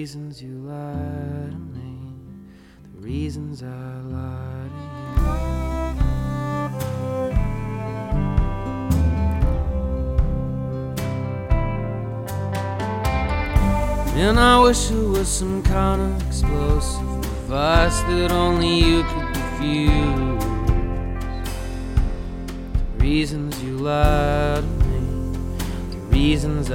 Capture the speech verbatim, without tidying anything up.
reasons you lie to me, the reasons I lie to you. And I wish it was some kind of explosive device that only you could defuse. The reasons you lie to me, the reasons